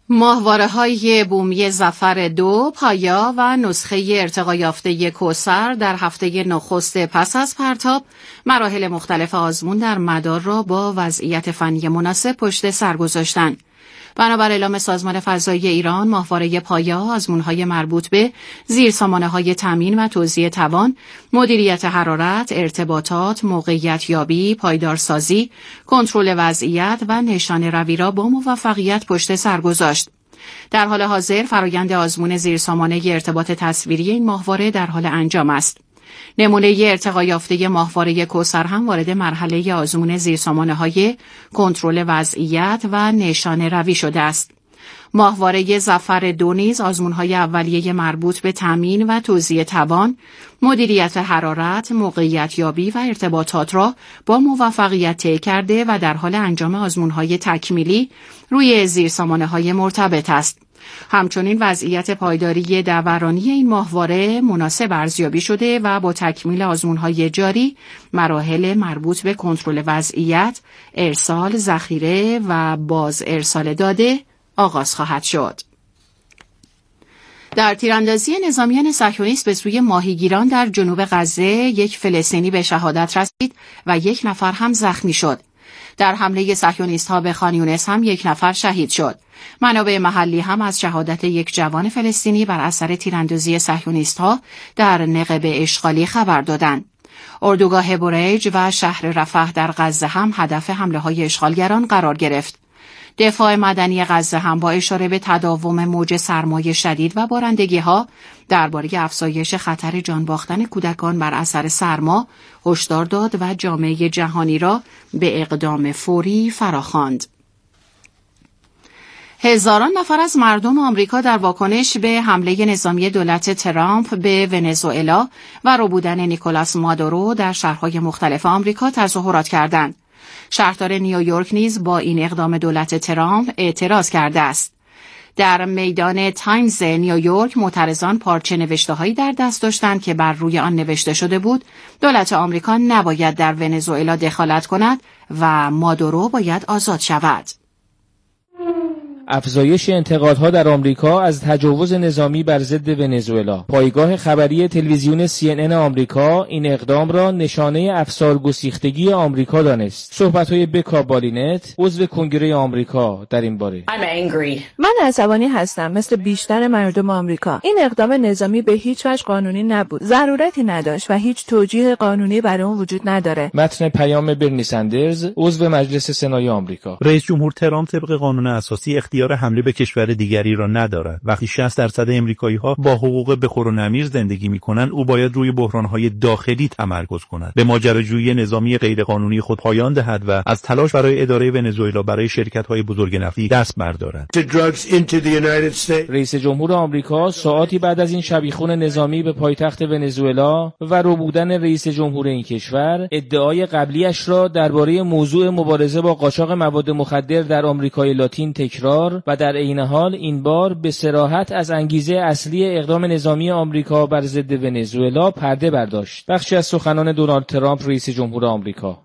ماهواره‌های بومی ظفر 2 پایا و نسخه ارتقا یافته کوثر در هفته نخست پس از پرتاب مراحل مختلف آزمون در مدار را با وضعیت فنی مناسب پشت سر گذاشتند. بنابر اعلام سازمان فضایی ایران، ماهواره پایا آزمون‌های مربوط به زیرسامانه‌های تامین و توزیع توان، مدیریت حرارت، ارتباطات، موقعیت یابی، پایدارسازی، کنترل وضعیت و نشانه روی را با موفقیت پشت سر گذاشت. در حال حاضر فرآیند آزمون زیرسامانه ارتباط تصویری این ماهواره در حال انجام است. نمونه ارتقا یافته ماهواره کوثر هم وارد مرحله آزمون زیرسامانه‌های کنترل وضعیت و نشانه روی شده است. ماهواره ظفر 2 نیز آزمون‌های اولیه مربوط به تامین و توزیع توان، مدیریت حرارت، موقعیت یابی و ارتباطات را با موفقیت طی کرده و در حال انجام آزمون‌های تکمیلی روی زیرسامانه‌های مرتبط است. همچنین وضعیت پایداری دورانی این ماهواره مناسب ارزیابی شده و با تکمیل آزمون‌های جاری مراحل مربوط به کنترل وضعیت، ارسال، ذخیره و باز ارسال داده آغاز خواهد شد. در تیراندازی نظامیان صهیونیست به سوی ماهیگیران در جنوب غزه یک فلسطینی به شهادت رسید و یک نفر هم زخمی شد. در حمله صهیونیست‌ها به خان یونس هم یک نفر شهید شد. منابع محلی هم از شهادت یک جوان فلسطینی بر اثر تیراندازی صهیونیست‌ها در نقب اشغالی خبر دادند. اردوگاه بریج و شهر رفح در غزه هم هدف حمله‌های اشغالگران قرار گرفت. دفاع مدنی غزه هم با اشاره به تداوم موج سرمای شدید و بارندگی‌ها درباره افزایش خطر جان باختن کودکان بر اثر سرما هشدار داد و جامعه جهانی را به اقدام فوری فراخواند. هزاران نفر از مردم آمریکا در واکنش به حمله نظامی دولت ترامپ به ونزوئلا و ربودن نیکولاس مادورو در شهرهای مختلف آمریکا تظاهرات کردند. شهردار نیویورک نیز با این اقدام دولت ترامپ اعتراض کرده است. در میدان تایمز نیویورک معترضان پارچه نوشته‌هایی در دست داشتند که بر روی آن نوشته شده بود دولت آمریکا نباید در ونزوئلا دخالت کند و مادورو باید آزاد شود. افزایش انتقادها در آمریکا از تجاوز نظامی بر ضد ونزوئلا. پایگاه خبری تلویزیون CNN آمریکا این اقدام را نشانه افسارگسیختگی آمریکا دانست. صحبت‌های بکا بالینت، عضو کنگره آمریکا در این باره. من عصبانی هستم مثل بیشتر مردم آمریکا. این اقدام نظامی به هیچ وجه قانونی نبود. ضرورتی نداشت و هیچ توجیه قانونی برای اون وجود نداره. متن پیام برنی سندرز، عضو مجلس سنای آمریکا. رئیس جمهور ترامپ طبق قانون اساسی اختیار حمله به کشور دیگری را ندارد. وقتی 60% امریکایی‌ها با حقوق بخور و نمیر زندگی می‌کنند، او باید روی بحران‌های داخلی تمرکز کند. به ماجراجویی نظامی غیرقانونی خود پایان دهد و از تلاش برای اداره ونزوئلا برای شرکت‌های بزرگ نفتی دست بردارد. رئیس جمهور آمریکا ساعاتی بعد از این شبیخون نظامی به پایتخت ونزوئلا و ربودن رئیس جمهور این کشور، ادعای قبلیش را درباره موضوع مبارزه با قاچاق مواد مخدر در آمریکای لاتین تکرار و در عین حال این بار به صراحت از انگیزه اصلی اقدام نظامی آمریکا بر ضد ونزوئلا پرده برداشت. بخشی از سخنان دونالد ترامپ رئیس جمهور آمریکا.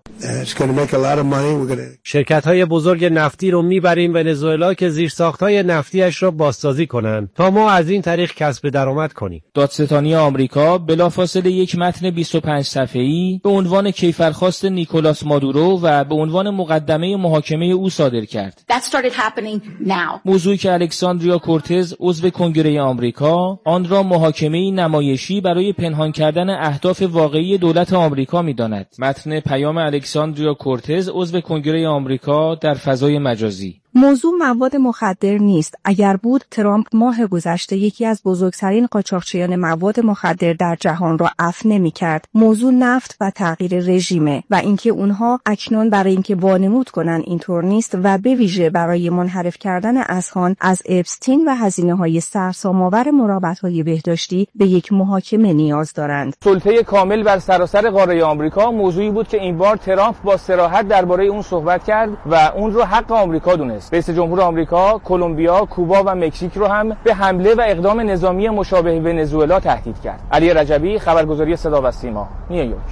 شرکت‌های بزرگ نفتی رو میبریم ونزوئلا که زیرساخت‌های نفتیش را بازسازی کنند تا ما از این طریق کسب درآمد کنیم. دادستانی آمریکا بلافاصله یک متن 25 صفحه‌ای به عنوان کیفرخواست نیکولاس مادورو و به عنوان مقدمه محاکمه او صادر کرد. موضوعی که الکساندریا کورتز عضو کنگره آمریکا آن را محاکمه نمایشی برای پنهان کردن اهداف واقعی دولت آمریکا می‌داند. متن پیام الکساندریا کورتز عضو کنگره آمریکا در فضای مجازی. موضوع مواد مخدر نیست. اگر بود ترامپ ماه گذشته یکی از بزرگترین قاچاقچیان مواد مخدر در جهان را عفو نمی‌کرد. موضوع نفت و تغییر رژیمه و اینکه اونها اکنون برای اینکه وانمود کنن اینطور نیست و به ویژه برای منحرف کردن اذهان از اپستین و هزینه‌های سرسام‌آور مراقبت‌های بهداشتی به یک محاکمه نیاز دارند. سلطه کامل بر سراسر قاره آمریکا موضوعی بود که این بار ترامپ با صراحت درباره اون صحبت کرد و اون رو حق آمریکا دونست. رئیس جمهور آمریکا، کلمبیا، کوبا و مکزیک رو هم به حمله و اقدام نظامی مشابه ونزوئلا تهدید کرد. علی رجبی، خبرگزاری صدا و سیما، نیویورک.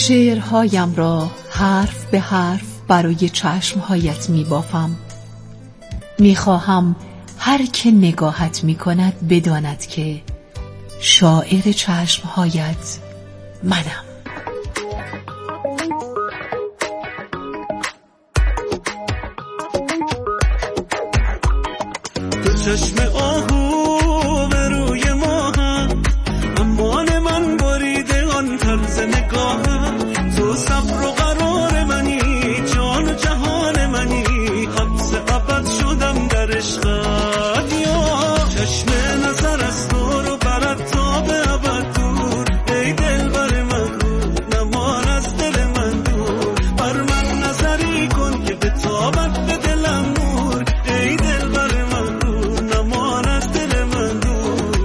شعرهایم را حرف به حرف برای چشمهایت می بافم. می خواهم هر که نگاهت می کند بداند که شاعر چشمهایت منم. تو چشم آهو به روی ماهم، امان من بریده آن طرز نگاهم. تو صبر و قرار منی، جان و جهان منی، حبس ابد شدم در عشقت. یا چشم نظر از تو رو برد تا به ابد دور، ای دل بر مغرور نمان از دل من دور. بر من نظری کن که به تابت به دلم نور، ای دل بر مغرور نمان از دل من دور.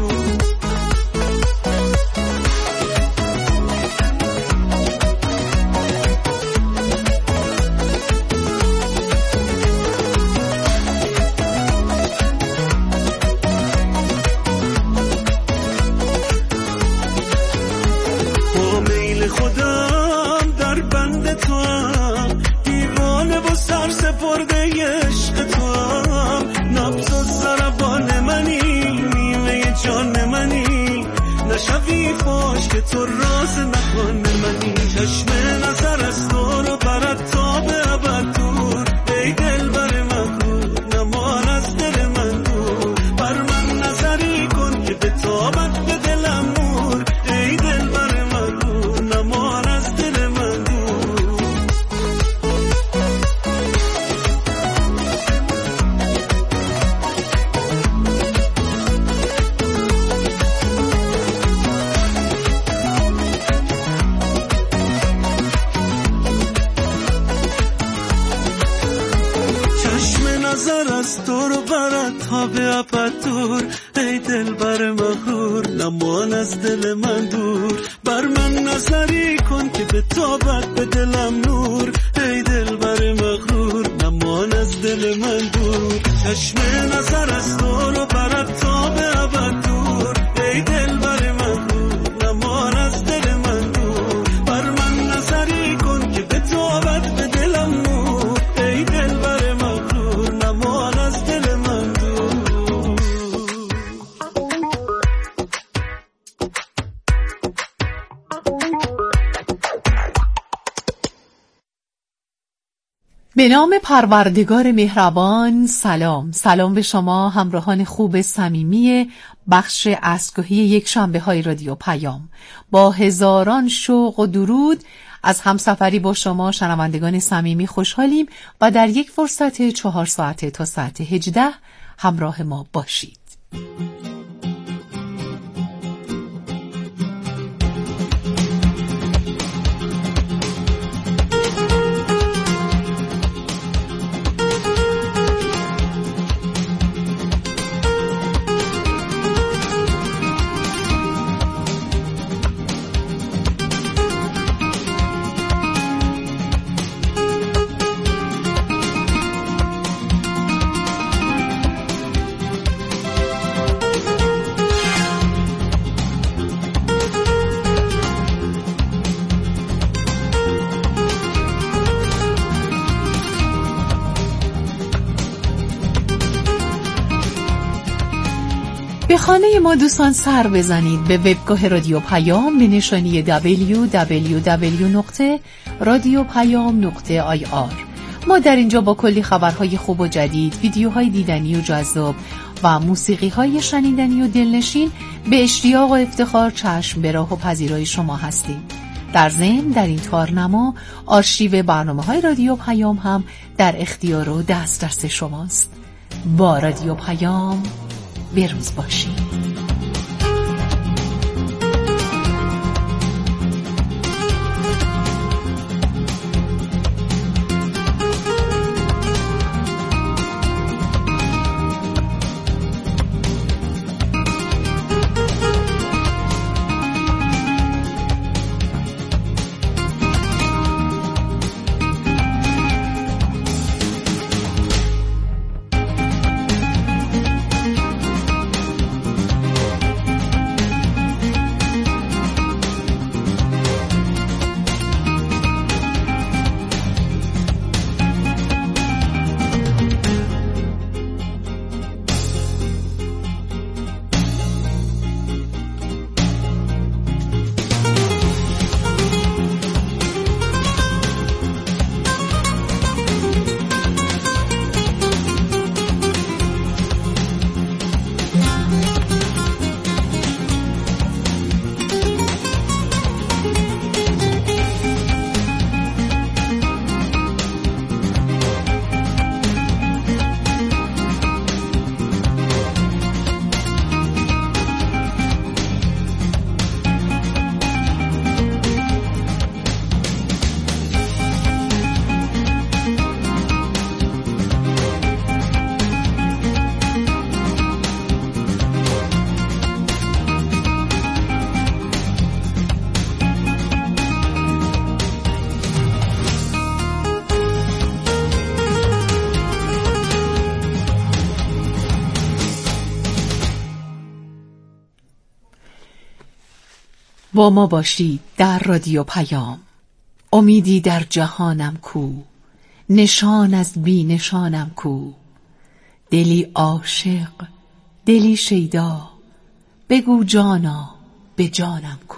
خودم در بند تو هم، دیوانه و سرسپرده عشق تو هم. نبض و ضربان منی، نیمه جان منی، نشوی فاش که تو راز نهان منی. چشم نظر از تو رو برد تا به ابد دور، ای دل بر مغرور نمان از دل من دور. بر من نظری کن که به تابت به دلم نور، ای دل بر مغرور نمان از دل من دور. چشم نظر از تو رو برد تا به ابد دور، ای دل بر مغرور نمان از دل من دور. بر من نظری کن که به تابت به دلم نور، ای دل بر مغرور نمان از دل من دور. چشم نظر از تو رو برد تا به ابد دور، ای دل بر مغرور نمان از دل من دور. بر من نظری کن که به تابت به دلم نور، ای دل بر مغرور نمان از دل من دور. به نام پروردگار مهربان. سلام به شما همراهان خوب صمیمی بخش اسکوهی یک شنبه های رادیو پیام. با هزاران شوق و درود از همسفری با شما شنوندگان صمیمی خوشحالیم و در یک فرصت 4 ساعته تا ساعت 18 همراه ما باشید. به خانه ما دوستان سر بزنید، به وبگاه رادیو پیام به نشانی www.radiopayam.ir. ما در اینجا با کلی خبرهای خوب و جدید، ویدیوهای دیدنی و جذاب و موسیقی‌های شنیدنی و دلنشین به اشتیاق و افتخار چشم به راه و پذیرای شما هستیم. در ضمن در این تارنما آرشیو برنامه‌های رادیو پیام هم در اختیار و دسترس شماست. با رادیو پیام بروز باشید. با ما باشید در رادیو پیام. امیدی در جهانم کو، نشان از بی نشانم کو. دلی عاشق، دلی شیدا، بگو جانا به جانم کو.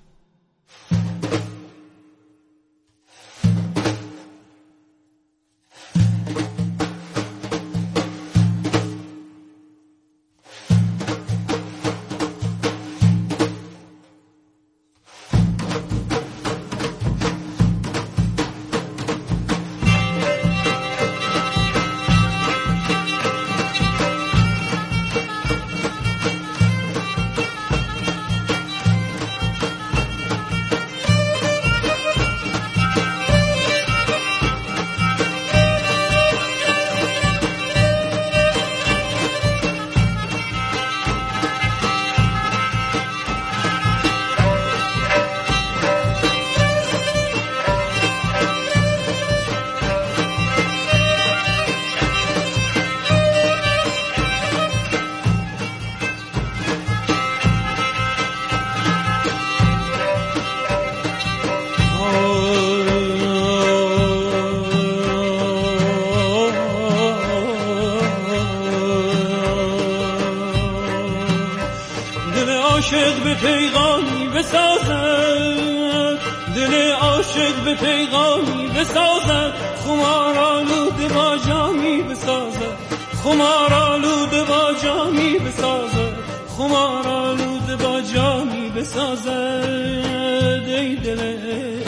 عاشق به پیغامی بسازد، دل عاشق به پیغامی بسازد، خمارآلود با جامی بسازد، خمارآلود با جامی بسازد، خمارآلود با جامی بسازد. ای دل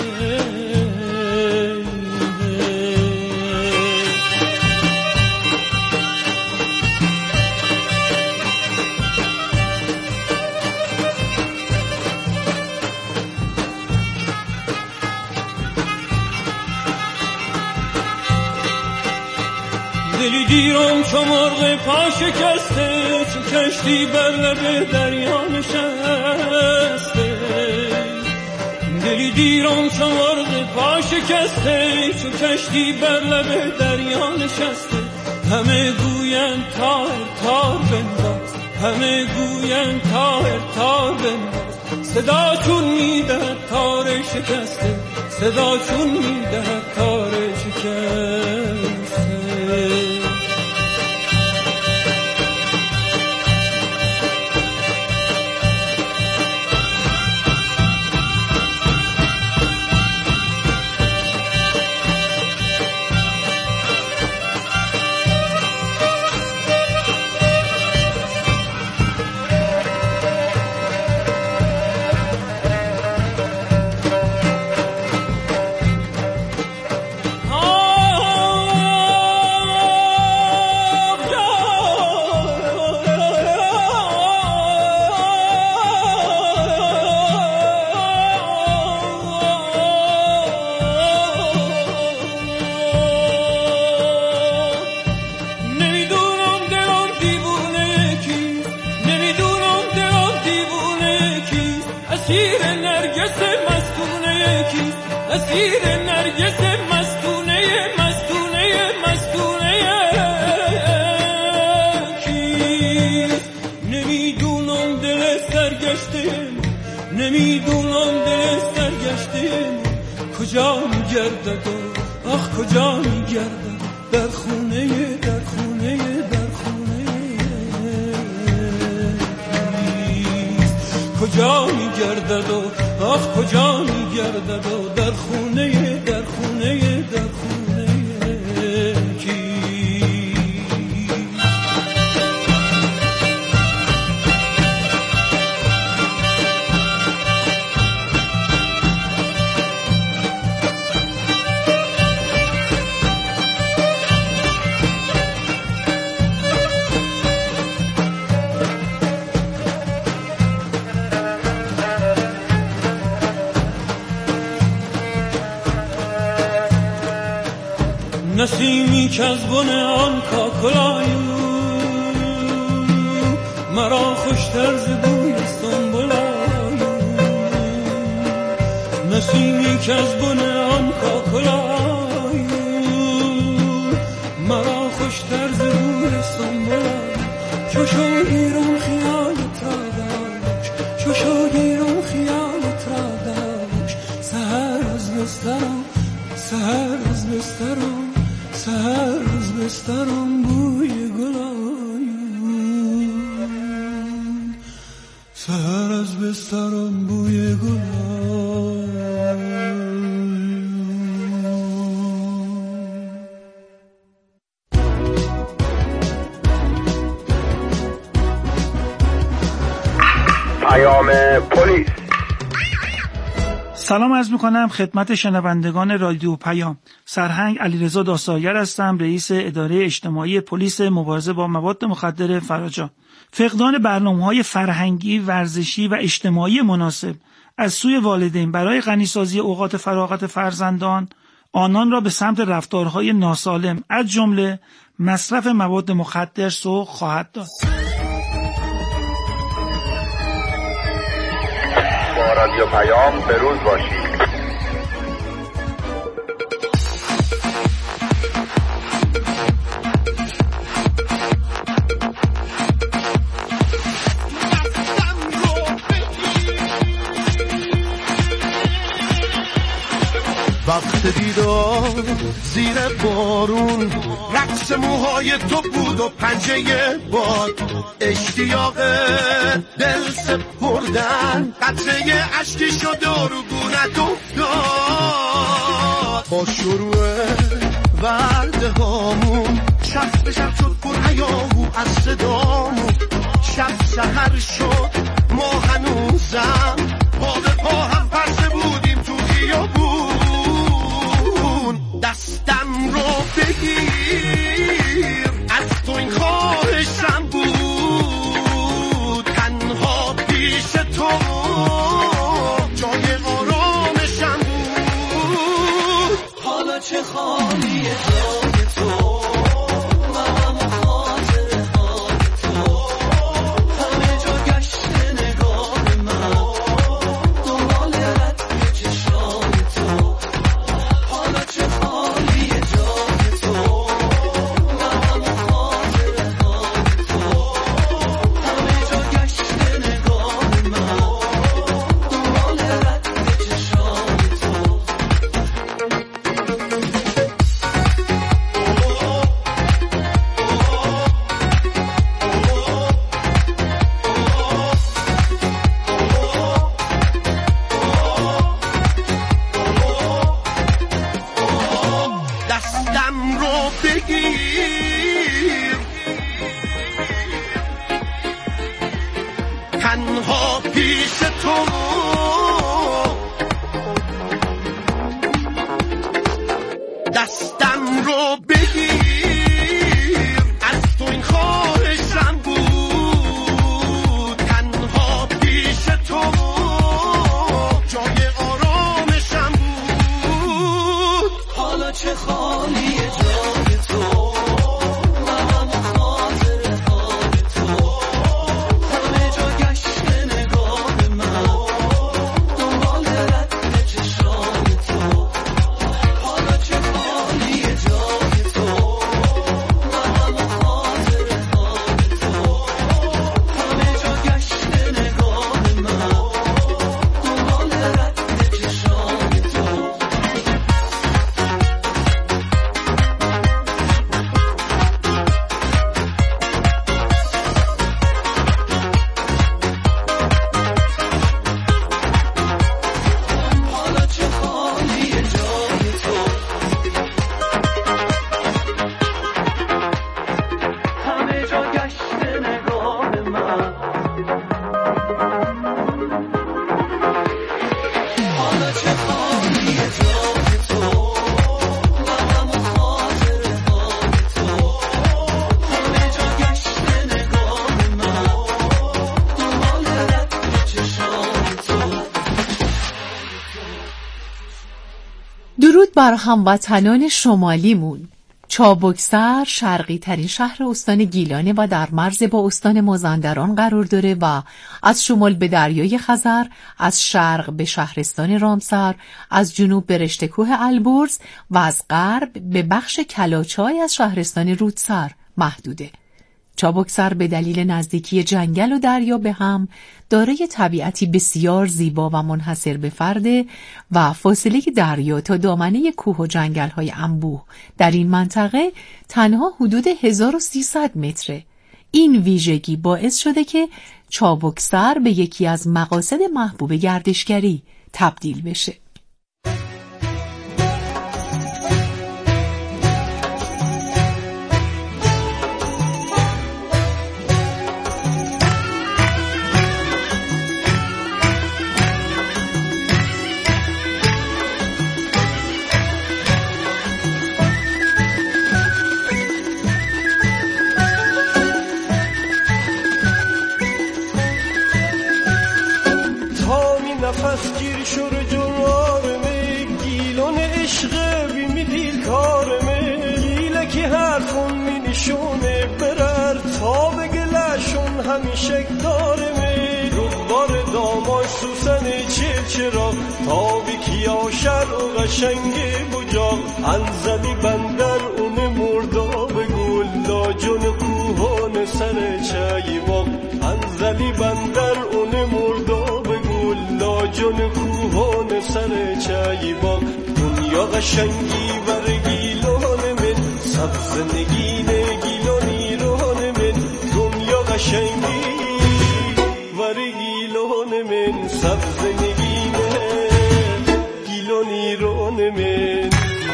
دلی دیرم چو مرغ پا شکسته، چو کشتی بر لب دریا نشسته. دلی دیرم چو مرغ پا شکسته، چو کشتی بر لب دریا نشسته. همه گویند تار تار بنداز، همه گویند تار تار بنداز. صدا چون میدهد تار شکسته، صدا چون میدهد تار شکسته. اسیر نرگس مستونه کیست، اسیر نرگس مستونه مستونه مستونه کیست. نمیدونم دل سرگشته، نمیدونم دل سرگشته کجا میگردد و آخ کجا میگردد. در خونه در خونه در خونه کیست. کجا میگردد و آخ کجا میگردد و در خونه در خونه در خونه کیست. نسیمی که از بن آن کاکلایو مرا خوشتر ز بوی سنبلایو. نسیمی که از بن آن کاکلایو مرا خوشتر ز بوی سنبلایو. چو شدیرم خیال تا داشت، چو شدیرم خیال بسترم سحر از بسترم سحر از بسترم بوی گلان سحر از بسترم بوی گلان. پیام پلیس. سلام عرض میکنم خدمت شنوندگان رادیو پیام. سرهنگ علیرضا داستانگر هستم، رئیس اداره اجتماعی پلیس مبارزه با مواد مخدر فراجا. فقدان برنامه‌های فرهنگی، ورزشی و اجتماعی مناسب از سوی والدین برای غنیسازی اوقات فراغت فرزندان، آنان را به سمت رفتارهای ناسالم از جمله مصرف مواد مخدر سوق خواهد داد. با رادیو پیام به روز باشید. وقت دیدار زیر بارون رقص موهای تو بود و پنجه باد اشتیاق دل سپردن قطره اشکی شد و رو گونت افتاد با شروع ورده هامون شب به شب شد پر هیاهو از صدامون شب سحر شد ما هنوزم پا به پا هم پرسه بودیم تو خیابون دستم رو بگیر از تو این خواهشم بود تنها پیش تو جای آرامشم بود حالا چه خالیه جای تو تنها پیش تو دستم رو بگیر از تو این خواهشم بود تنها پیش تو جای آرامشم بود حالا چه خالیه جای تو درود بر هموطنان شمالیمون. چابکسر شرقی ترین شهر استان گیلانه و در مرز با استان مازندران قرار داره و از شمال به دریای خزر، از شرق به شهرستان رامسر، از جنوب به رشته‌کوه البرز و از غرب به بخش کلاچای از شهرستان رودسر محدوده. چابکسر به دلیل نزدیکی جنگل و دریا به هم دارای طبیعتی بسیار زیبا و منحصر به فرده و فاصله دریا تا دامنه کوه و جنگل‌های انبوه در این منطقه تنها حدود 1300 متره. این ویژگی باعث شده که چابکسر به یکی از مقاصد محبوب گردشگری تبدیل بشه. نفس گیر شور جرارمه گیلون عشق بیمی دیل کارمه گیله کی حرفون می نشونه برر تا بگلشون همیشه دارمه روبار داماش سوسن چرا تا بیکیا شر و قشنگه بجا انزلی بندر اون مردا بگول لاجون کوهان سر چایی با انزلی بندر اون مردا لاجون کوهان سر چایی با دنیا قشنگی بر گیلان من سبز نگینه گیلانی ران من دنیا قشنگی بر گیلان من سبز نگینه گیلانی ران من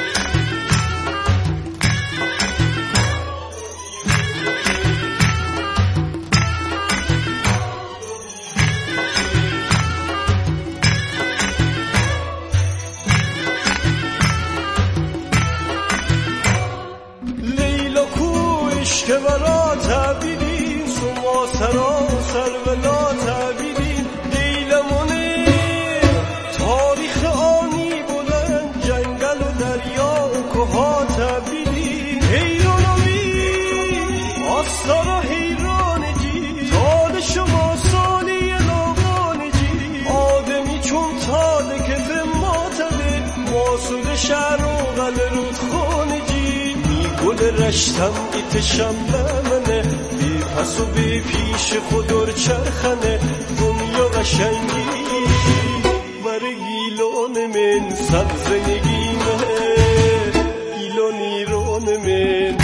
که برا تبیدین سما سرا سر بلا تبیدین دیلمونه تاریخ آنی بلند جنگل و دریا و کوها تبیدین حیرانمی آستارا حیران جی تال شما سالی لاغان جی آدمی چون تال کف ماتبه ماسود شهر و غل رودخان جی گل رشتم ایتشم بمنه بی پس و بی پیش خودر چرخنه دنیا قشنگی بر گیلان من سبز نگینه گیلانی ران من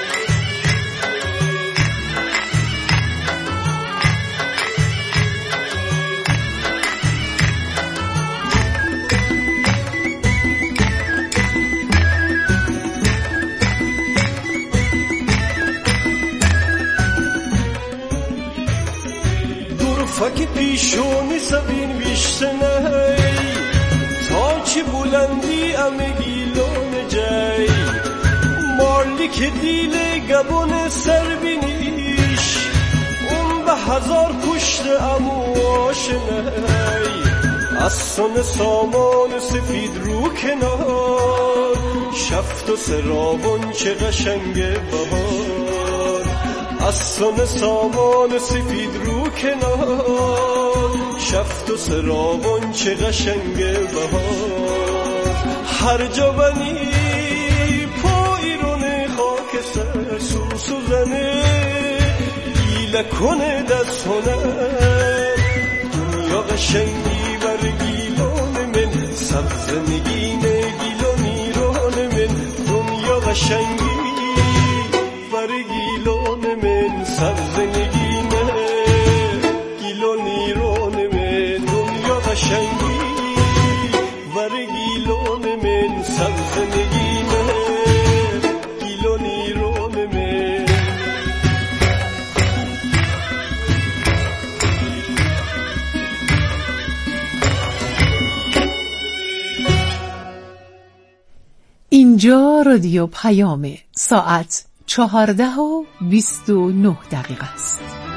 فاکی پیشونی سبین ویشتنه تا چی بلندی امه گیلون جای مارلی که دیل گبون سر بینیش اون به هزار کشت امو آشنه از سن سامان سفید رو کنار شفت و سرابون چه قشنگه بهار از سن سامان سفید رو کنار شفت و سرابون چه قشنگه بهار هر جا بنی پایرون خاک سر سوزنه گیله کنه دست هنر دنیا قشنگی بر گیلان من سبز نگینه گیلانی ران من دنیا قشنگی بر گیلان من سبز نگینه گیلانی ران من دنیا قشنگی بر گیلان من سبز نگینه گیلانی ران من اینجا رادیو پیامه، ساعت 14:29 است.